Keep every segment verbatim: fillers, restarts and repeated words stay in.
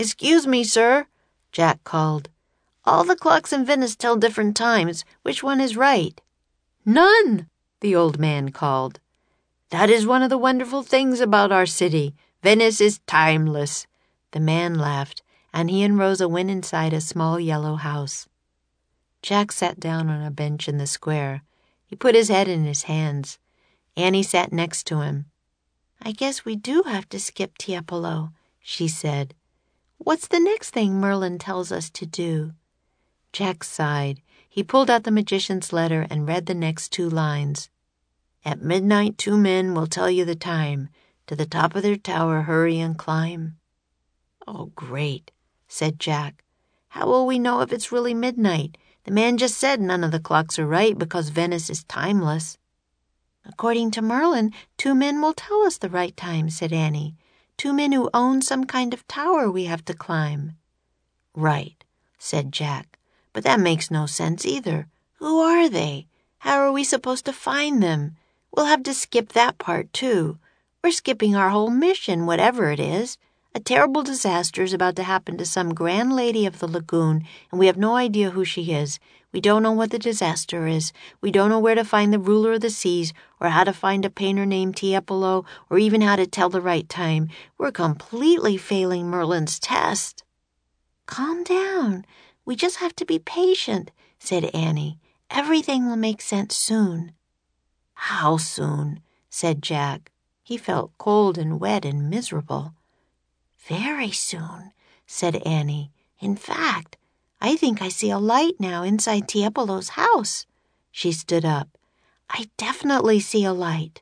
"Excuse me, sir," Jack called. "All the clocks in Venice tell different times. Which one is right?" "None," the old man called. "That is one of the wonderful things about our city. Venice is timeless." The man laughed, and he and Rosa went inside a small yellow house. Jack sat down on a bench in the square. He put his head in his hands. Annie sat next to him. "I guess we do have to skip Tiepolo," she said. "What's the next thing Merlin tells us to do?" Jack sighed. He pulled out the magician's letter and read the next two lines. "At midnight two men will tell you the time. To the top of their tower hurry and climb." "Oh, great," said Jack. "How will we know if it's really midnight? The man just said none of the clocks are right because Venice is timeless." "According to Merlin, two men will tell us the right time," said Annie. "Two men who own some kind of tower we have to climb." "Right," said Jack. "But that makes no sense either. Who are they? How are we supposed to find them? We'll have to skip that part, too. We're skipping our whole mission, whatever it is. A terrible disaster is about to happen to some grand lady of the lagoon, and we have no idea who she is. We don't know what the disaster is. We don't know where to find the ruler of the seas, or how to find a painter named Tiepolo, or even how to tell the right time. We're completely failing Merlin's test." "Calm down. We just have to be patient," said Annie. "Everything will make sense soon." "How soon?" said Jack. He felt cold and wet and miserable. "Very soon," said Annie. "In fact, I think I see a light now inside Tiepolo's house." She stood up. "I definitely see a light."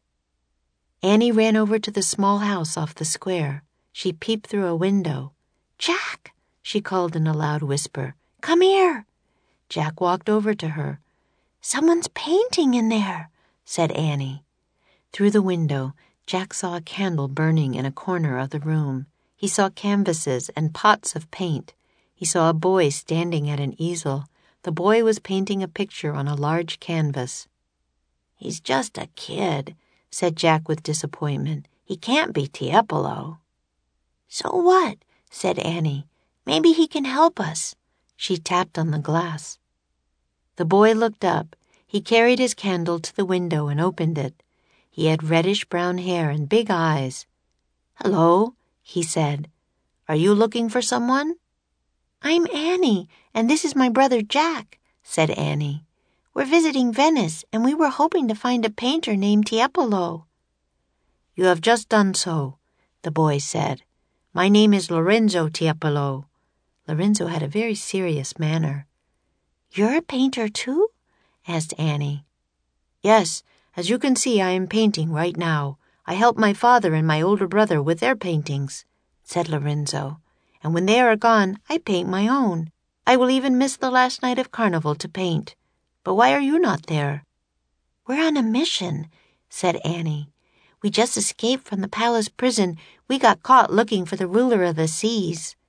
Annie ran over to the small house off the square. She peeped through a window. "Jack," she called in a loud whisper. "Come here." Jack walked over to her. "Someone's painting in there," said Annie. Through the window, Jack saw a candle burning in a corner of the room. He saw canvases and pots of paint. He saw a boy standing at an easel. The boy was painting a picture on a large canvas. "He's just a kid," said Jack with disappointment. "He can't be Tiepolo." "So what?" said Annie. "Maybe he can help us." She tapped on the glass. The boy looked up. He carried his candle to the window and opened it. He had reddish-brown hair and big eyes. "Hello," he said. "Are you looking for someone?" "I'm Annie, and this is my brother Jack," said Annie. "We're visiting Venice, and we were hoping to find a painter named Tiepolo." "You have just done so," the boy said. "My name is Lorenzo Tiepolo." Lorenzo had a very serious manner. "You're a painter, too?" asked Annie. "Yes, as you can see, I am painting right now. I help my father and my older brother with their paintings," said Lorenzo. "And when they are gone, I paint my own. I will even miss the last night of Carnival to paint. But why are you not there?" "We're on a mission," said Annie. "We just escaped from the palace prison. We got caught looking for the ruler of the seas."